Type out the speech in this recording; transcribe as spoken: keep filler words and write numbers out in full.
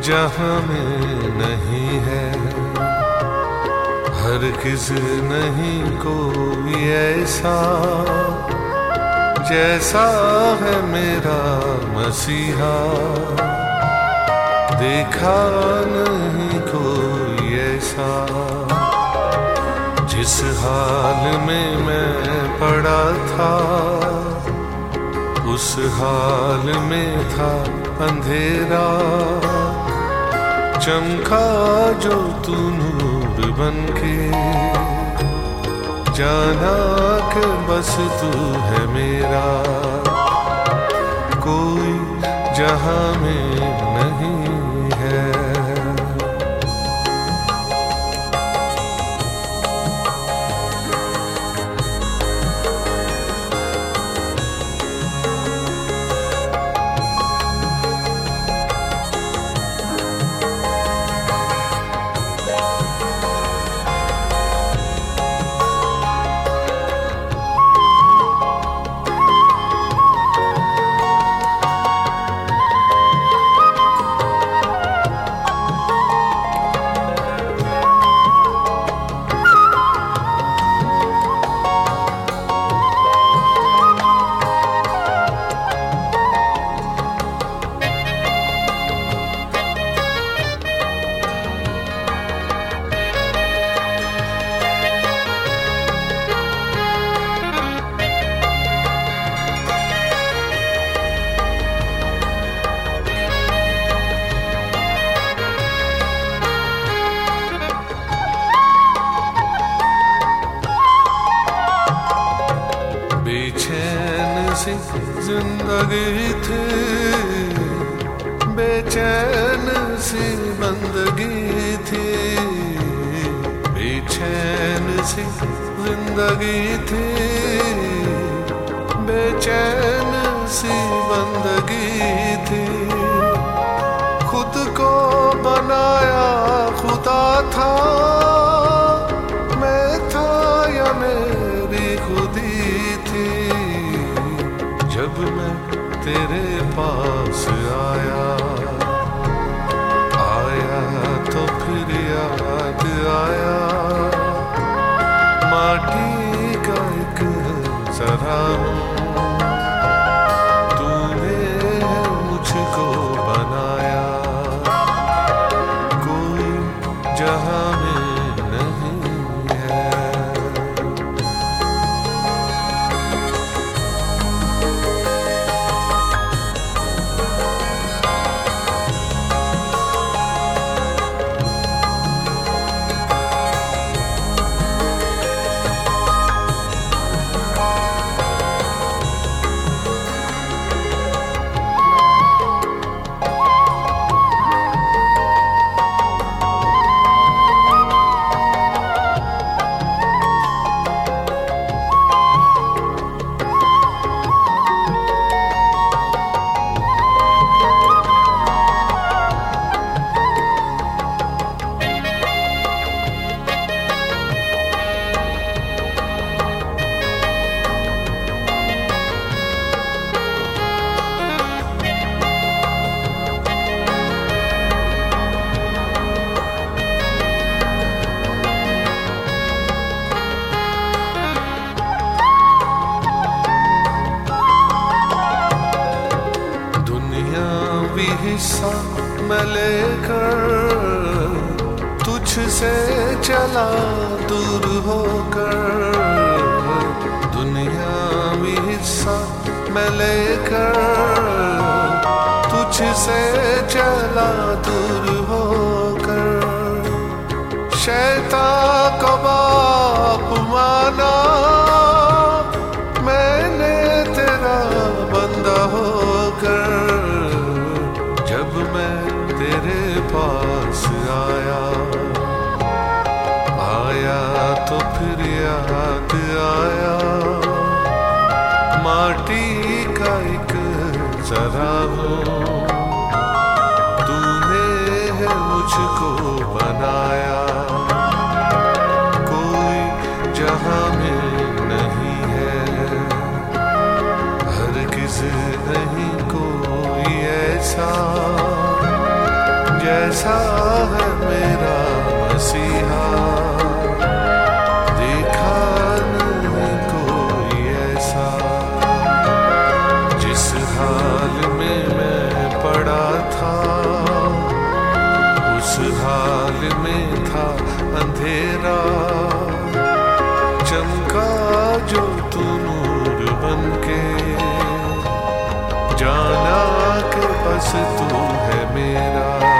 जहां में नहीं है, हरगिज़ नहीं कोई ऐसा जैसा है मेरा मसीहा। देखा नहीं कोई ऐसा, जिस हाल में मैं पड़ा था उस हाल में था अंधेरा। चमका जो तू नूर बनके, जाना कि बस तू है मेरा। कोई जहां में नहीं है। बेचैन सी जिंदगी थी, बेचैन सी बंदगी थी। बेचैन सी जिंदगी थी, बेचैन सी बंदगी थी। खुद को बनाया खुदा था, मैं था या मेरी खुदी थी। जब मैं तेरे पास आया आया तो फिर याद आया, माटी का एक जरा तूने मुझको बनाया। कोई जहां में नहीं है। हिस्सा मैं लेकर तुझसे चला दूर होकर। दुनियावी हिस्सा मैं लेकर तुझसे चला दूर होकर। शैतान को बाप माना, मैंने तेरा बंदा होकर। जब मैं तेरे पास आया आया तो फिर याद आया, माटी का एक जरा हो तूने है मुझको बनाया। कोई जहां में नहीं है, हरगिज़ नहीं कोई ऐसा जैसा है मेरा मसीहा, देखा नहीं कोई ऐसा। जिस हाल में मैं पड़ा था, उस हाल में था अंधेरा, चमका जो तू नूर बनके, जाना के बस तू है मेरा।